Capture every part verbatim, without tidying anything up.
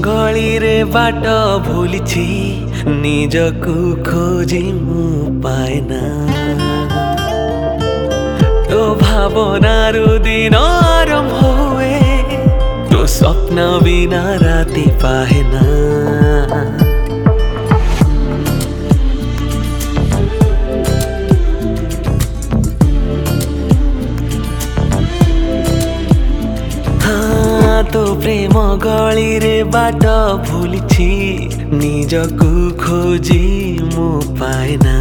गली रे बाट भूलिछि निजकु खोजी मु पाएना तो भावनारु दिन आरम्भ हुए तो स्वप्न बिना राति पाएना तो प्रेम गली रे बाट भूलिछि निजकु खोजी मु पाएना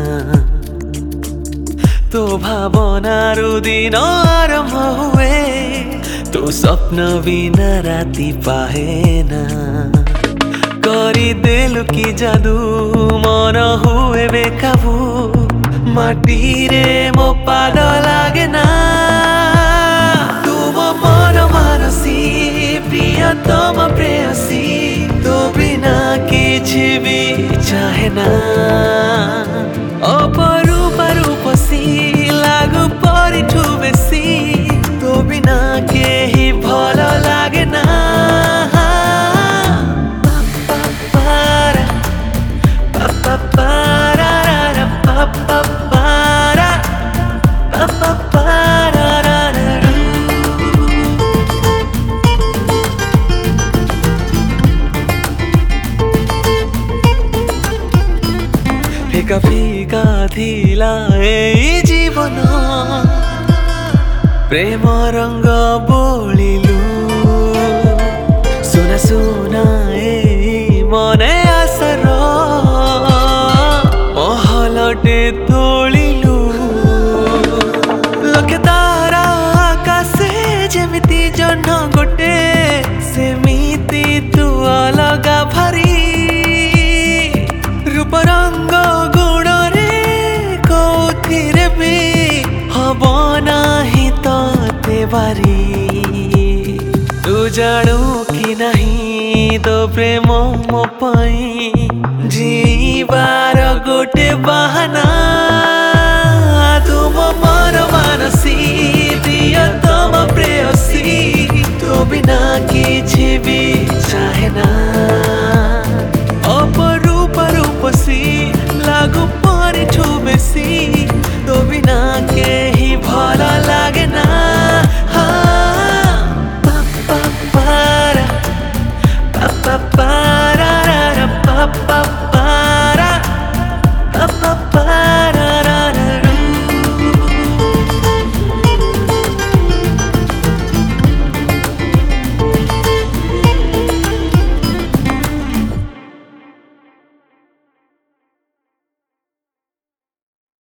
तो भावनारु दिन आरम्भ हुए तो स्वप्न बिना राति पाएना करी देलु की जादू मन हुए बेकाबू माटी रे मो पाद लागे ना तुम मन मानसी प्रियतम प्रेयसी तो बिना किछि भी चाहे ना अपरूप रूपसी लागु परिठु बेसी तो बिना केही भल लागे ना फिका फिका थिला ए जीवन प्रेम रंग बोलिलु सुना सुना ए मने आसर महलटे तोलिलु लखे तारा आकाशे जेमिति जह्न गोटे सेमिति तू अलगा भारी रूप रंग गुण रे कौथिरे भी हब नाही तते बारी तू जाणु कि नहीं तो प्रेम मो पाई जीवार गोटे बहाना तुम मन मानसी प्रियतम प्रेयसी तो बिना किछि भी चाहे ना।